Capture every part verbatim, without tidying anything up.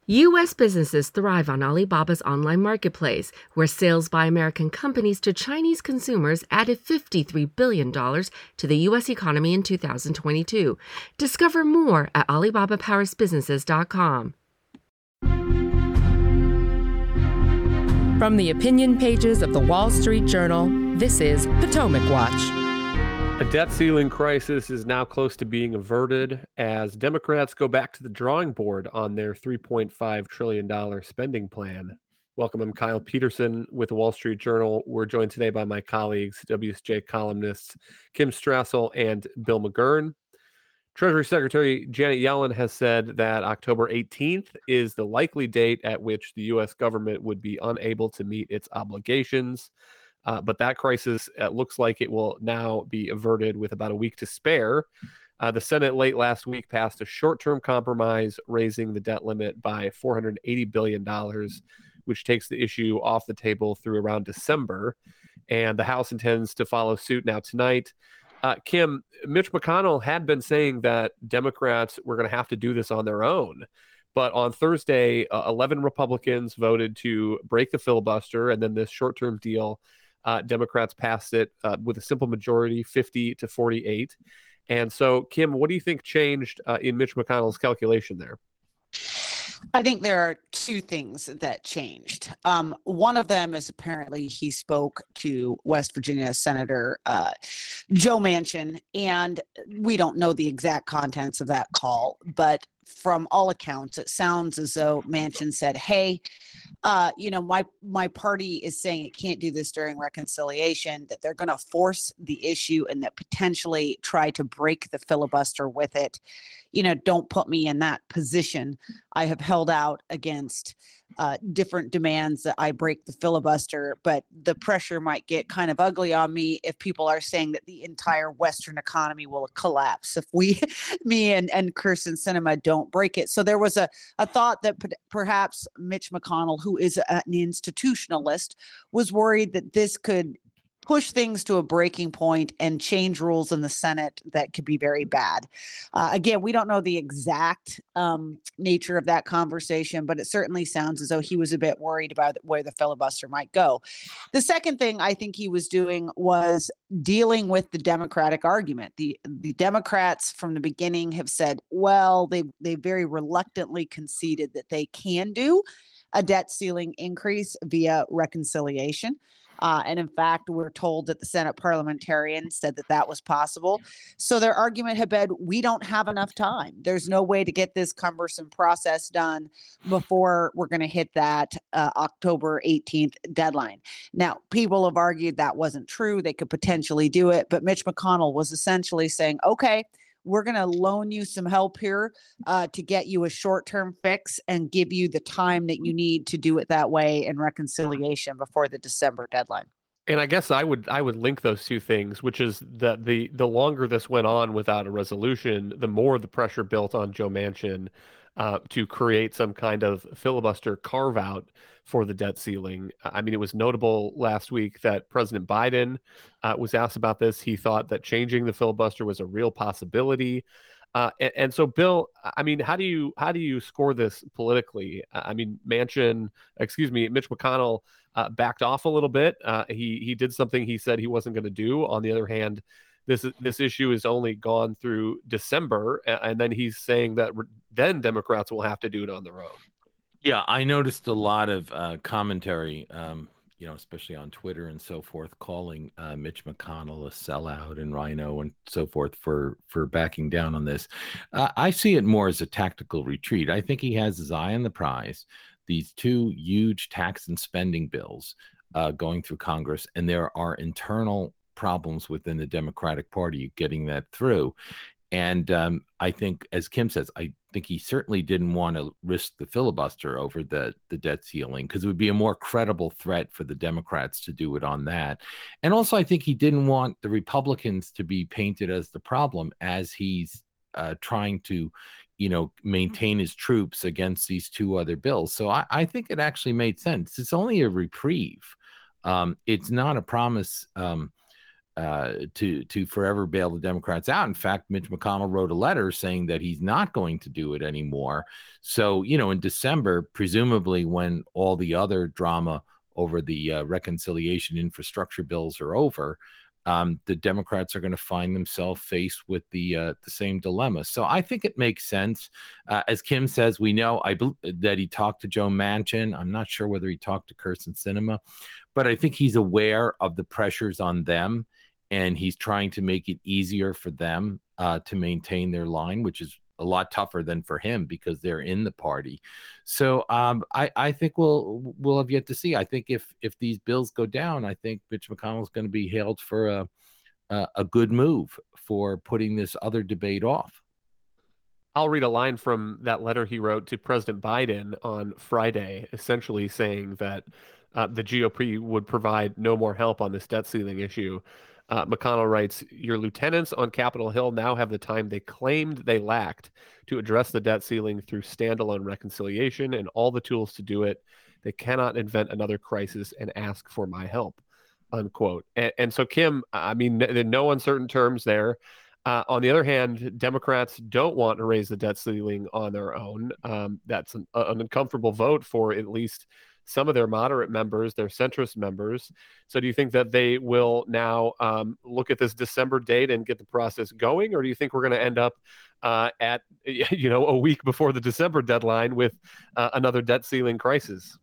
U S businesses thrive on Alibaba's online marketplace, where sales by American companies to Chinese consumers added fifty-three billion dollars to the U S economy in two thousand twenty-two. Discover more at alibaba powers businesses dot com. From the opinion pages of the Wall Street Journal, this is Potomac Watch. A debt ceiling crisis is now close to being averted as Democrats go back to the drawing board on their three point five trillion dollars spending plan. Welcome, I'm Kyle Peterson with the Wall Street Journal. We're joined today by my colleagues, W S J columnists Kim Strassel and Bill McGurn. Treasury Secretary Janet Yellen has said that October eighteenth is the likely date at which the U S government would be unable to meet its obligations. Uh, but that crisis uh, looks like it will now be averted with about a week to spare. Uh, the Senate late last week passed a short-term compromise raising the debt limit by four hundred eighty billion dollars, which takes the issue off the table through around December. And the House intends to follow suit now tonight. Uh, Kim, Mitch McConnell had been saying that Democrats were going to have to do this on their own. But on Thursday, uh, eleven Republicans voted to break the filibuster, and then this short-term deal Uh, Democrats passed it uh, with a simple majority, fifty to forty-eight. And so, Kim, what do you think changed uh, in Mitch McConnell's calculation there? I think there are two things that changed. Um, one of them is apparently he spoke to West Virginia Senator uh, Joe Manchin, and we don't know the exact contents of that call, but from all accounts, it sounds as though Manchin said, hey, uh, you know, my my party is saying it can't do this during reconciliation, that they're going to force the issue and that potentially try to break the filibuster with it. You know, don't put me in that position. I have held out against uh, different demands that I break the filibuster, but the pressure might get kind of ugly on me if people are saying that the entire Western economy will collapse if we, me and, and Kirsten Sinema don't break it. So there was a, a thought that p- perhaps Mitch McConnell, who is a, an institutionalist, was worried that this could push things to a breaking point and change rules in the Senate that could be very bad. Uh, again, we don't know the exact um, nature of that conversation, but it certainly sounds as though he was a bit worried about where the filibuster might go. The second thing I think he was doing was dealing with the Democratic argument. The the Democrats from the beginning have said, well, they they very reluctantly conceded that they can do a debt ceiling increase via reconciliation. Uh, and in fact, we're told that the Senate parliamentarians said that that was possible. So their argument had been, we don't have enough time. There's no way to get this cumbersome process done before we're going to hit that uh, October eighteenth deadline. Now, people have argued that wasn't true. They could potentially do it. But Mitch McConnell was essentially saying, okay, we're going to loan you some help here uh, to get you a short-term fix and give you the time that you need to do it that way in reconciliation before the December deadline. And I guess I would I would link those two things, which is that the the longer this went on without a resolution, the more the pressure built on Joe Manchin uh, to create some kind of filibuster carve out for the debt ceiling. I mean, it was notable last week that President Biden uh, was asked about this. He thought that changing the filibuster was a real possibility. Uh, and, and so, Bill, I mean, how do you how do you score this politically? I mean, Manchin, excuse me, Mitch McConnell uh, backed off a little bit. Uh, he he did something he said he wasn't going to do. On the other hand, this this issue is only gone through December, and then he's saying that then Democrats will have to do it on their own. Yeah, I noticed a lot of uh, commentary, um, you know, especially on Twitter and so forth, calling uh, Mitch McConnell a sellout and Rhino and so forth for for backing down on this. Uh, I see it more as a tactical retreat. I think he has his eye on the prize. These two huge tax and spending bills uh, going through Congress, and there are internal problems within the Democratic Party getting that through. And um, I think, as Kim says, I think he certainly didn't want to risk the filibuster over the, the debt ceiling because it would be a more credible threat for the Democrats to do it on that. And also, I think he didn't want the Republicans to be painted as the problem as he's uh, trying to, you know, maintain his troops against these two other bills. So I, I think it actually made sense. It's only a reprieve. Um, it's not a promise. Um, uh, to to forever bail the Democrats out. In fact, Mitch McConnell wrote a letter saying that he's not going to do it anymore. So, you know, in December, presumably when all the other drama over the uh, reconciliation infrastructure bills are over, um, the Democrats are going to find themselves faced with the uh, the same dilemma. So I think it makes sense. Uh, as Kim says, we know I that he talked to Joe Manchin. I'm not sure whether he talked to Kyrsten Sinema, but I think he's aware of the pressures on them, and he's trying to make it easier for them uh, to maintain their line, which is a lot tougher than for him because they're in the party. So um, I, I think we'll we'll have yet to see. I think if if these bills go down, I think Mitch McConnell is going to be hailed for a, a a good move for putting this other debate off. I'll read a line from that letter he wrote to President Biden on Friday, essentially saying that uh, the G O P would provide no more help on this debt ceiling issue. Uh, McConnell writes, "Your lieutenants on Capitol Hill now have the time they claimed they lacked to address the debt ceiling through standalone reconciliation and all the tools to do it. They cannot invent another crisis and ask for my help," unquote. And, and so, Kim, I mean, in no uncertain terms there. Uh, on the other hand, Democrats don't want to raise the debt ceiling on their own. Um, that's an, an uncomfortable vote for at least some of their moderate members, their centrist members. So do you think that they will now um, look at this December date and get the process going? Or do you think we're going to end up uh, at, you know, a week before the December deadline with uh, another debt ceiling crisis?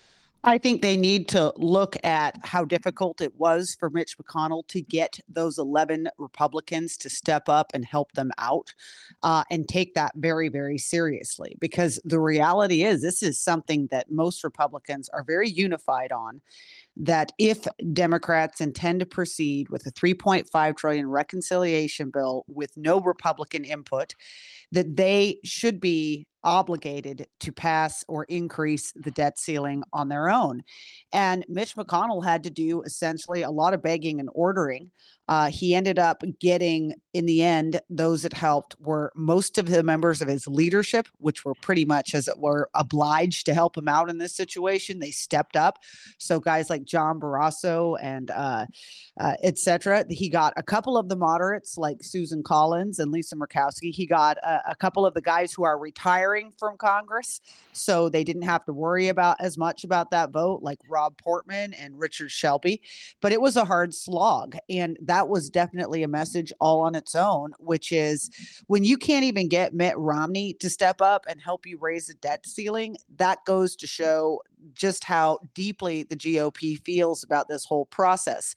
I think they need to look at how difficult it was for Mitch McConnell to get those eleven Republicans to step up and help them out uh, and take that very, very seriously. Because the reality is this is something that most Republicans are very unified on, that if Democrats intend to proceed with a three point five trillion dollars reconciliation bill with no Republican input, that they should be obligated to pass or increase the debt ceiling on their own. And Mitch McConnell had to do essentially a lot of begging and ordering. Uh, he ended up getting, in the end, those that helped were most of the members of his leadership, which were pretty much, as it were, obliged to help him out in this situation. They stepped up. So guys like John Barrasso and uh, uh, et cetera. He got a couple of the moderates like Susan Collins and Lisa Murkowski. He got a, a couple of the guys who are retiring from Congress, so they didn't have to worry about as much about that vote, like Rob Portman and Richard Shelby. But it was a hard slog, and that was definitely a message all on its own, which is when you can't even get Mitt Romney to step up and help you raise the debt ceiling, that goes to show just how deeply the G O P feels about this whole process.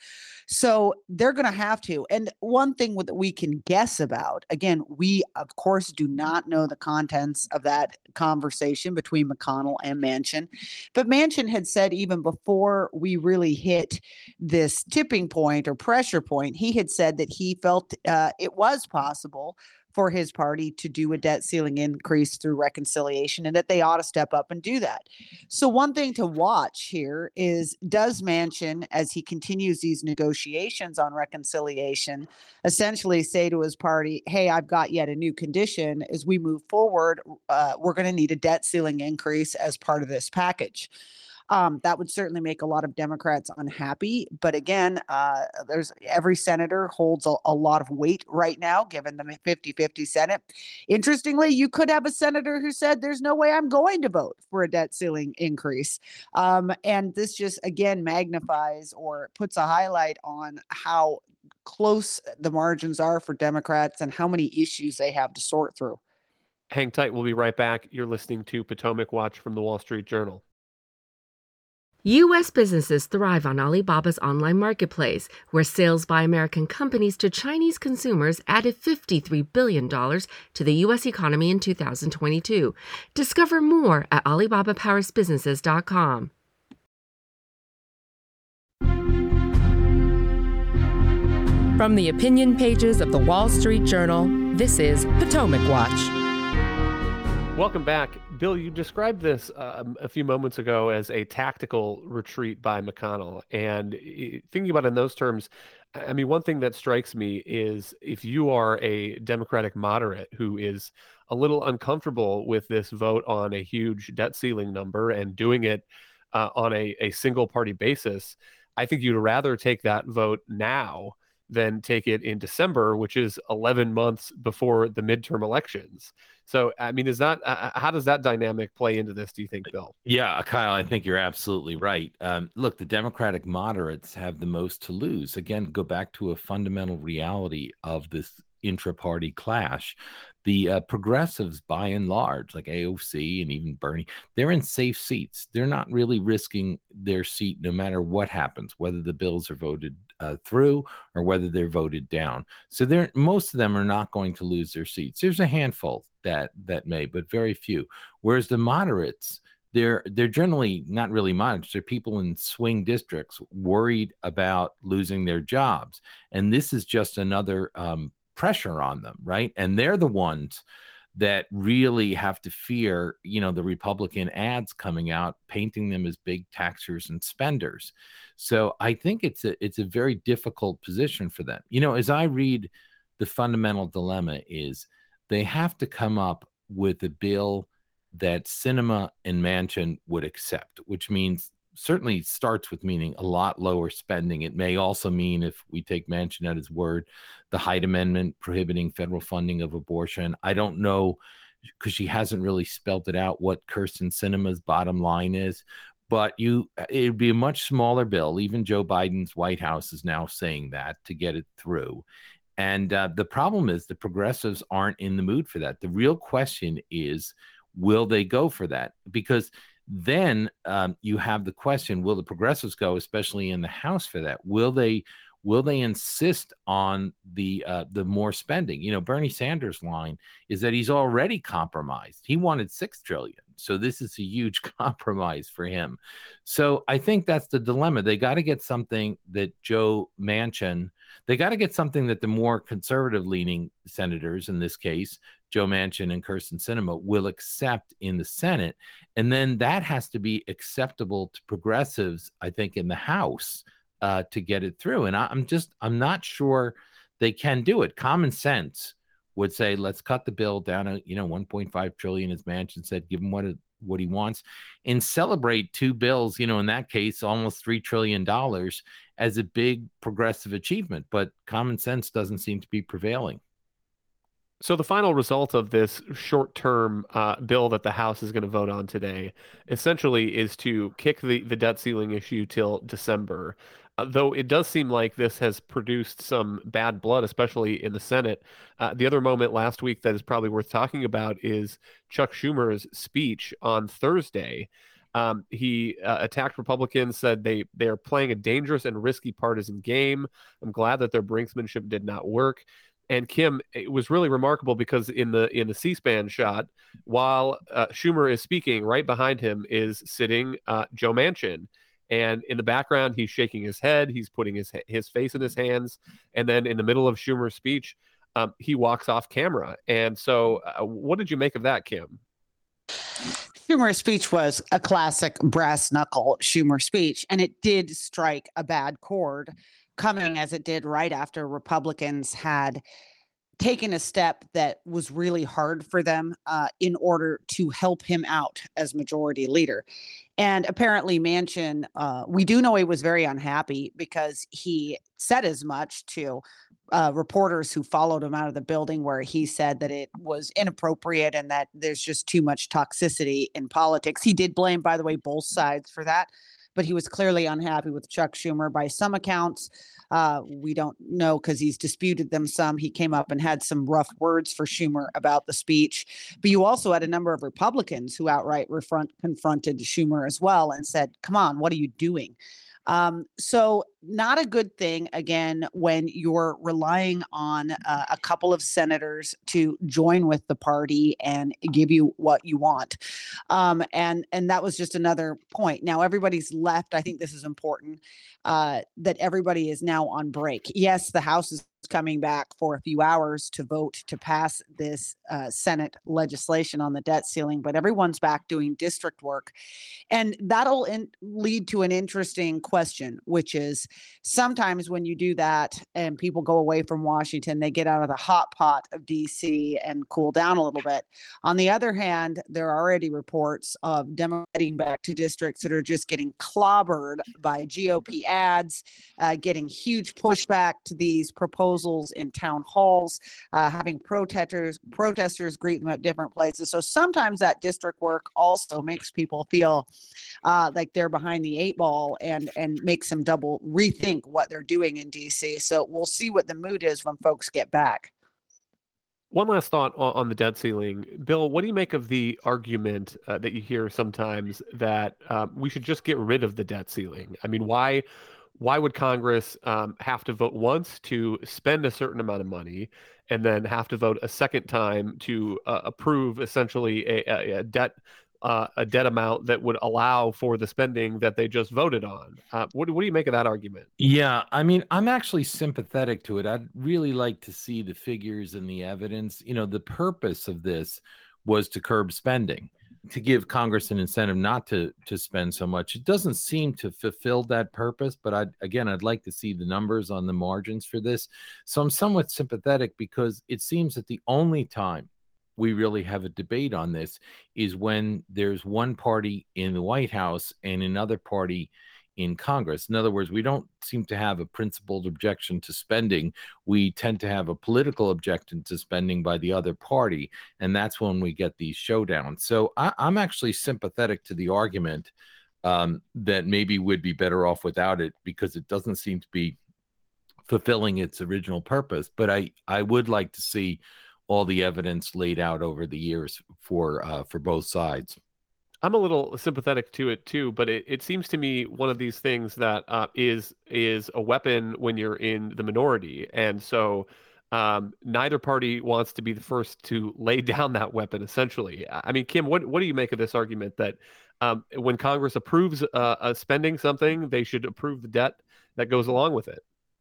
So they're going to have to. And one thing that we can guess about, again, we, of course, do not know the contents of that conversation between McConnell and Manchin. But Manchin had said even before we really hit this tipping point or pressure point, he had said that he felt uh, it was possible for his party to do a debt ceiling increase through reconciliation and that they ought to step up and do that. So one thing to watch here is, does Manchin, as he continues these negotiations on reconciliation, essentially say to his party, hey, I've got yet a new condition. As we move forward, uh, we're going to need a debt ceiling increase as part of this package. Um, that would certainly make a lot of Democrats unhappy. But again, uh, there's every senator holds a, a lot of weight right now, given the fifty-fifty Senate. Interestingly, you could have a senator who said, there's no way I'm going to vote for a debt ceiling increase. Um, and this just, again, magnifies or puts a highlight on how close the margins are for Democrats and how many issues they have to sort through. Hang tight. We'll be right back. You're listening to Potomac Watch from the Wall Street Journal. U S businesses thrive on Alibaba's online marketplace, where sales by American companies to Chinese consumers added fifty-three billion dollars to the U S economy in two thousand twenty-two. Discover more at alibaba powers businesses dot com. From the opinion pages of the Wall Street Journal, this is Potomac Watch. Welcome back. Bill, you described this uh, a few moments ago as a tactical retreat by McConnell. And thinking about it in those terms, I mean, one thing that strikes me is if you are a Democratic moderate who is a little uncomfortable with this vote on a huge debt ceiling number and doing it uh, on a, a single party basis, I think you'd rather take that vote now than take it in December, which is eleven months before the midterm elections. So, I mean, is that uh, how does that dynamic play into this, do you think, Bill? Yeah, Kyle, I think you're absolutely right. Um, look, the Democratic moderates have the most to lose. Again, go back to a fundamental reality of this intra-party clash. The uh, progressives, by and large, like A O C and even Bernie, they're in safe seats. They're not really risking their seat no matter what happens, whether the bills are voted uh, through or whether they're voted down. So they're most of them are not going to lose their seats. There's a handful that that may, but very few. Whereas the moderates, they're they're generally not really moderates. They're people in swing districts worried about losing their jobs, and this is just another um, pressure on them, right? And they're the ones that really have to fear, you know, the Republican ads coming out, painting them as big taxers and spenders. So I think it's a it's a very difficult position for them. You know, as I read, the fundamental dilemma is they have to come up with a bill that Sinema and Manchin would accept, which means certainly starts with meaning a lot lower spending. It may also mean, if we take Manchin at his word, the Hyde Amendment prohibiting federal funding of abortion. I don't know, because she hasn't really spelled it out, what Kirsten Sinema's bottom line is, but you it'd be a much smaller bill. Even Joe Biden's White House is now saying that to get it through. And uh, the problem is the progressives aren't in the mood for that. The real question is, will they go for that? Because then um, you have the question, will the progressives go, especially in the House, for that? Will they will they insist on the uh, the more spending? You know, Bernie Sanders' line is that he's already compromised. He wanted six trillion dollars. So this is a huge compromise for him. So I think that's the dilemma. They got to get something that Joe Manchin, they got to get something that the more conservative leaning senators, in this case, Joe Manchin and Kirsten Sinema, will accept in the Senate. And then that has to be acceptable to progressives, I think, in the House uh, to get it through. And I, I'm just, I'm not sure they can do it. Common sense would say, let's cut the bill down to, you know, one point five trillion, as Manchin said, give him what, it, what he wants, and celebrate two bills, you know, in that case, almost three trillion dollars as a big progressive achievement. But common sense doesn't seem to be prevailing. So the final result of this short-term uh, bill that the House is going to vote on today essentially is to kick the, the debt ceiling issue till December. Uh, though it does seem like this has produced some bad blood, especially in the Senate. Uh, the other moment last week that is probably worth talking about is Chuck Schumer's speech on Thursday. Um, he uh, attacked Republicans, said they they are playing a dangerous and risky partisan game. I'm glad that their brinksmanship did not work. And Kim, it was really remarkable because in the in the C-SPAN shot, while uh, Schumer is speaking, right behind him is sitting uh, Joe Manchin. And in the background, he's shaking his head. He's putting his his face in his hands. And then in the middle of Schumer's speech, um, he walks off camera. And so uh, what did you make of that, Kim? Schumer's speech was a classic brass knuckle Schumer speech, and it did strike a bad chord, coming as it did right after Republicans had taken a step that was really hard for them uh, in order to help him out as majority leader. And apparently Manchin, uh, we do know he was very unhappy because he said as much to uh, reporters who followed him out of the building, where he said that it was inappropriate and that there's just too much toxicity in politics. He did blame, by the way, both sides for that, but he was clearly unhappy with Chuck Schumer by some accounts. Uh, we don't know because he's disputed them some. He came up and had some rough words for Schumer about the speech. But you also had a number of Republicans who outright refront, confronted Schumer as well and said, come on, what are you doing? Um, so not a good thing, again, when you're relying on uh, a couple of senators to join with the party and give you what you want. Um, and, and that was just another point. Now, everybody's left. I think this is important, uh, that everybody is now on break. Yes, the House is coming back for a few hours to vote to pass this uh, Senate legislation on the debt ceiling, but everyone's back doing district work. And that'll in, lead to an interesting question, which is sometimes when you do that and people go away from Washington, they get out of the hot pot of D C and cool down a little bit. On the other hand, there are already reports of Democrats heading back to districts that are just getting clobbered by G O P ads, uh, getting huge pushback to these proposals in town halls, uh, having protesters protesters greet them at different places. So sometimes that district work also makes people feel uh, like they're behind the eight ball and and makes them double rethink what they're doing in D C. So we'll see what the mood is when folks get back. One last thought on, on the debt ceiling. Bill, what do you make of the argument uh, that you hear sometimes that uh, we should just get rid of the debt ceiling? I mean, why why would Congress um, have to vote once to spend a certain amount of money and then have to vote a second time to uh, approve essentially a, a, a debt uh, a debt amount that would allow for the spending that they just voted on? Uh, what, what do you make of that argument? Yeah, I mean, I'm actually sympathetic to it. I'd really like to see the figures and the evidence. You know, the purpose of this was to curb spending, to give Congress an incentive not to to spend so much. It doesn't seem to fulfill that purpose, but I again, I'd like to see the numbers on the margins for this. So I'm somewhat sympathetic because it seems that the only time we really have a debate on this is when there's one party in the White House and another party in Congress. In other words, we don't seem to have a principled objection to spending. We tend to have a political objection to spending by the other party, and that's when we get these showdowns. So I, I'm actually sympathetic to the argument um, that maybe we'd be better off without it because it doesn't seem to be fulfilling its original purpose. But I, I would like to see all the evidence laid out over the years for uh, for both sides. I'm a little sympathetic to it too, but it, it seems to me one of these things that uh, is is a weapon when you're in the minority, and so um, neither party wants to be the first to lay down that weapon. Essentially, I mean, Kim, what what do you make of this argument that um, when Congress approves uh, uh, spending something, they should approve the debt that goes along with it?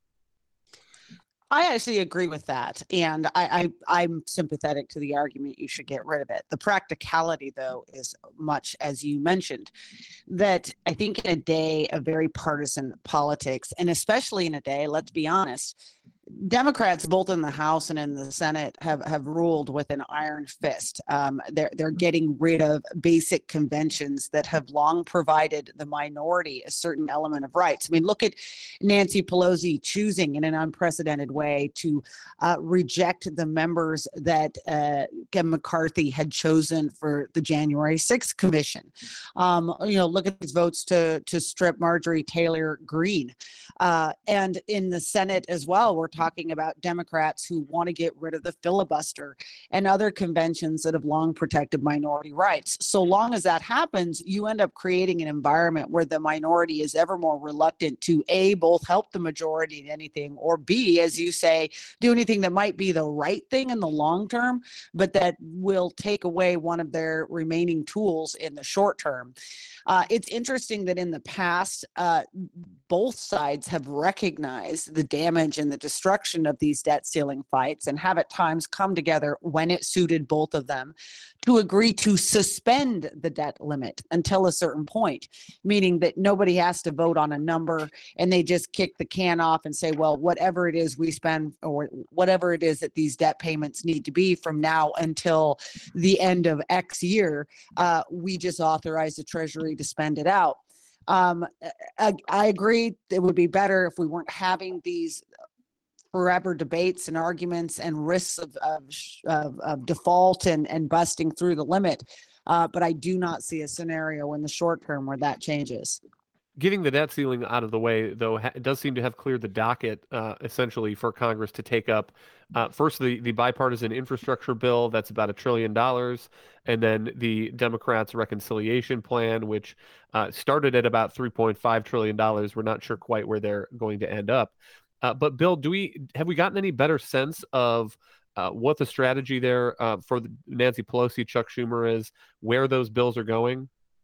I actually agree with that. And I, I, I'm sympathetic to the argument you should get rid of it. The practicality, though, is much as you mentioned, that I think in a day of very partisan politics, and especially in a day, let's be honest, Democrats, both in the House and in the Senate, have, have ruled with an iron fist. Um, they're, they're getting rid of basic conventions that have long provided the minority a certain element of rights. I mean, look at Nancy Pelosi choosing in an unprecedented way to uh, reject the members that uh, Kevin McCarthy had chosen for the January sixth Commission. Um, you know, look at these votes to, to strip Marjorie Taylor Greene. Uh, and in the Senate as well, we're talking about Democrats who want to get rid of the filibuster and other conventions that have long protected minority rights. So long as that happens, you end up creating an environment where the minority is ever more reluctant to A, both help the majority in anything, or B, as you say, do anything that might be the right thing in the long term, but that will take away one of their remaining tools in the short term. Uh, it's interesting that in the past, uh, both sides have recognized the damage and the destruction of these debt ceiling fights and have at times come together when it suited both of them to agree to suspend the debt limit until a certain point, meaning that nobody has to vote on a number and they just kick the can off and say, well, whatever it is we spend or whatever it is that these debt payments need to be from now until the end of X year, uh, we just authorize the Treasury to spend it out. Um, I, I agree it would be better if we weren't having these forever debates and arguments and risks of, of, of, of default and, and busting through the limit. Uh, but I do not see a scenario in the short term where that changes. Getting the debt ceiling out of the way, though, ha- it does seem to have cleared the docket, uh, essentially, for Congress to take up uh, first the, the bipartisan infrastructure bill, that's about a trillion dollars, and then the Democrats' reconciliation plan, which uh, started at about three point five trillion dollars. We're not sure quite where they're going to end up. Uh, but Bill, do we have we gotten any better sense of uh, what the strategy there uh, for the Nancy Pelosi, Chuck Schumer is, where those bills are going?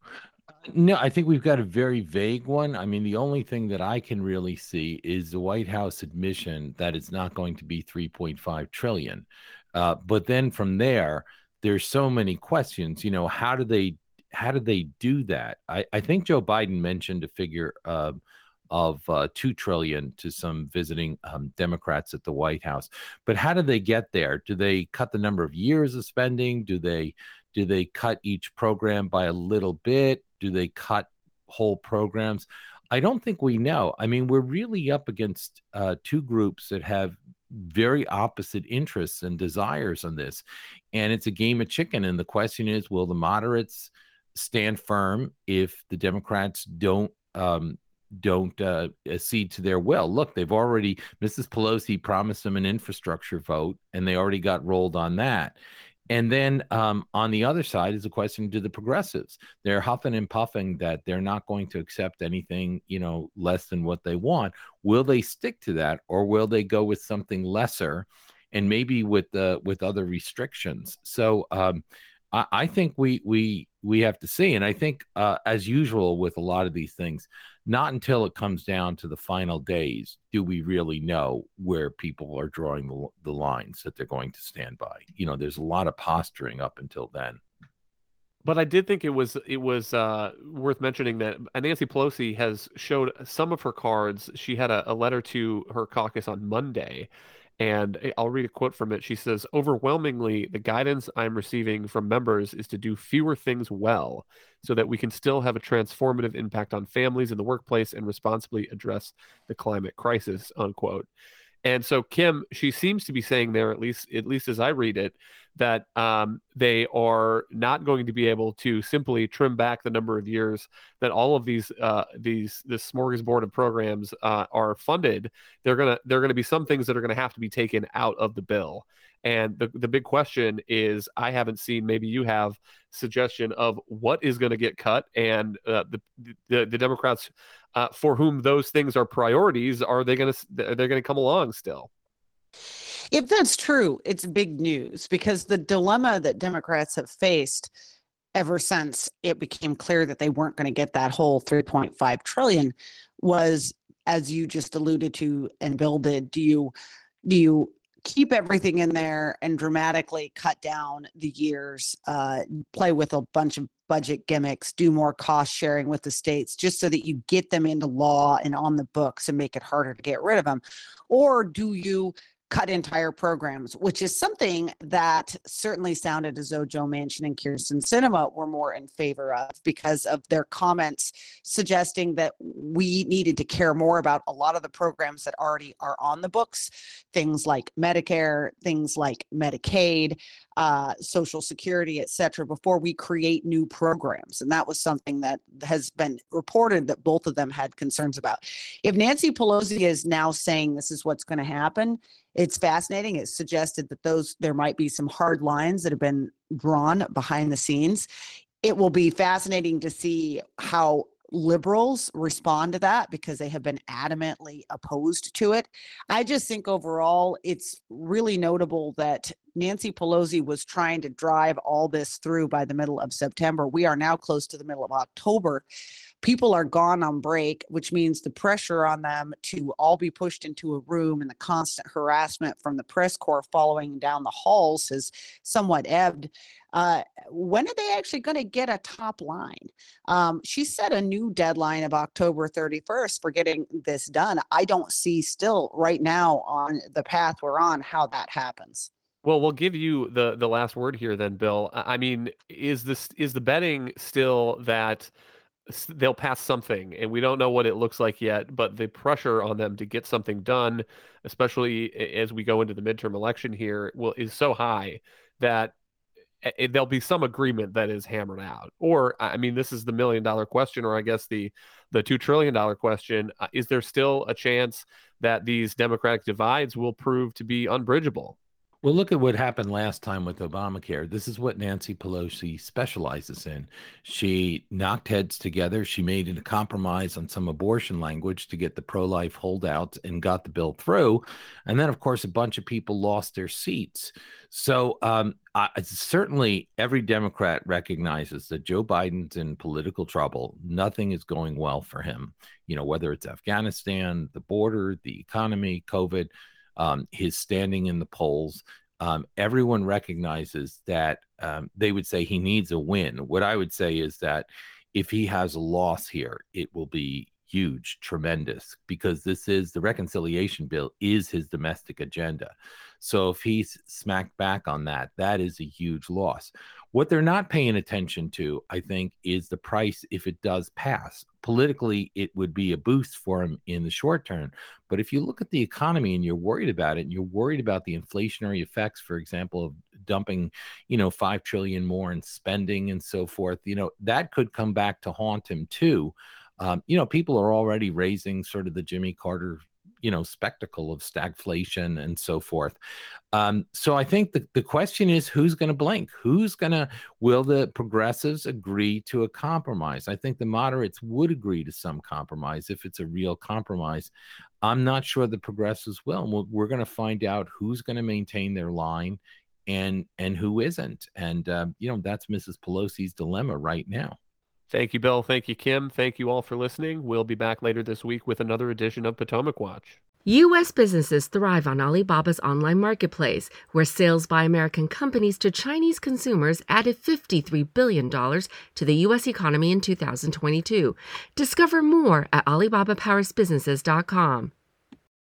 No, I think we've got a very vague one. I mean, the only thing that I can really see is the White House admission that it's not going to be three point five trillion. Uh, but then from there, there's so many questions. You know, how do they how do they do that? I, I think Joe Biden mentioned a figure uh, of uh, two trillion to some visiting um, Democrats at the White House. But how do they get there? Do they cut the number of years of spending? Do they do they cut each program by a little bit? Do they cut whole programs? I don't think we know. I mean, we're really up against uh, two groups that have very opposite interests and desires on this. And it's a game of chicken. And the question is, will the moderates stand firm if the Democrats don't um, don't uh, accede to their will? Look, they've already, Missus Pelosi promised them an infrastructure vote, and they already got rolled on that. And then um, on the other side is the question, do the progressives, they're huffing and puffing that they're not going to accept anything, you know, less than what they want. Will they stick to that, or will they go with something lesser and maybe with the with other restrictions? So um, I, I think we we we have to see. And I think uh, as usual with a lot of these things, not until it comes down to the final days do we really know where people are drawing the, the lines that they're going to stand by. You know, there's a lot of posturing up until then. But I did think it was it was uh, worth mentioning that Nancy Pelosi has showed some of her cards. She had a, a letter to her caucus on Monday, and I'll read a quote from it. She says, "Overwhelmingly, the guidance I'm receiving from members is to do fewer things well so that we can still have a transformative impact on families in the workplace and responsibly address the climate crisis," unquote. And so Kim, she seems to be saying there, at least at least as I read it, that um, they are not going to be able to simply trim back the number of years that all of these uh, these this smorgasbord of programs uh, are funded. They're gonna they're gonna be some things that are gonna have to be taken out of the bill. And the the big question is, I haven't seen, maybe you have, suggestion of what is going to get cut, and uh, the, the the Democrats uh, for whom those things are priorities, are they going to they're going to come along still? If that's true, it's big news, because the dilemma that Democrats have faced ever since it became clear that they weren't going to get that whole three point five trillion was, as you just alluded to and Bill did, do you do you keep everything in there and dramatically cut down the years, uh, play with a bunch of budget gimmicks, do more cost sharing with the states just so that you get them into law and on the books and make it harder to get rid of them? Or do you cut entire programs, which is something that certainly sounded as though Joe Manchin and Kyrsten Sinema were more in favor of, because of their comments suggesting that we needed to care more about a lot of the programs that already are on the books, things like Medicare, things like Medicaid, uh, Social Security, et cetera, before we create new programs. And that was something that has been reported that both of them had concerns about. If Nancy Pelosi is now saying this is what's going to happen, it's fascinating. It's suggested that those there might be some hard lines that have been drawn behind the scenes. It will be fascinating to see how liberals respond to that, because they have been adamantly opposed to it. I just think overall it's really notable that Nancy Pelosi was trying to drive all this through by the middle of September. We are now close to the middle of October. People are gone on break, which means the pressure on them to all be pushed into a room and the constant harassment from the press corps following down the halls has somewhat ebbed. Uh, when are they actually going to get a top line? Um, she set a new deadline of October thirty-first for getting this done. I don't see still right now on the path we're on how that happens. Well, we'll give you the the last word here then, Bill. I mean, is this is the betting still that they'll pass something, and we don't know what it looks like yet, but the pressure on them to get something done, especially as we go into the midterm election here, will is so high that it, there'll be some agreement that is hammered out. Or, I mean, this is the million dollar question, or I guess the the two trillion dollar question. Uh, is there still a chance that these Democratic divides will prove to be unbridgeable? Well, look at what happened last time with Obamacare. This is what Nancy Pelosi specializes in. She knocked heads together. She made a compromise on some abortion language to get the pro-life holdouts and got the bill through. And then, of course, a bunch of people lost their seats. So um, I, certainly every Democrat recognizes that Joe Biden's in political trouble. Nothing is going well for him, you know, whether it's Afghanistan, the border, the economy, COVID, Um, his standing in the polls. Um, everyone recognizes that um, they would say he needs a win. What I would say is that if he has a loss here, it will be huge, tremendous, because this is the reconciliation bill is his domestic agenda. So if he's smacked back on that, that is a huge loss. What they're not paying attention to, I think, is the price if it does pass. Politically, it would be a boost for him in the short term. But if you look at the economy and you're worried about it, and you're worried about the inflationary effects, for example, of dumping, you know, five trillion dollars more in spending and so forth, you know, that could come back to haunt him too. Um, you know, people are already raising sort of the Jimmy Carter, you know, spectacle of stagflation and so forth. Um, so I think the, the question is, who's going to blink? Who's going to, will the progressives agree to a compromise? I think the moderates would agree to some compromise if it's a real compromise. I'm not sure the progressives will. And we're, we're going to find out who's going to maintain their line and, and who isn't. And, uh, you know, that's Missus Pelosi's dilemma right now. Thank you, Bill. Thank you, Kim. Thank you all for listening. We'll be back later this week with another edition of Potomac Watch. U S businesses thrive on Alibaba's online marketplace, where sales by American companies to Chinese consumers added fifty-three billion dollars to the U S economy in two thousand twenty-two. Discover more at alibaba powers businesses dot com.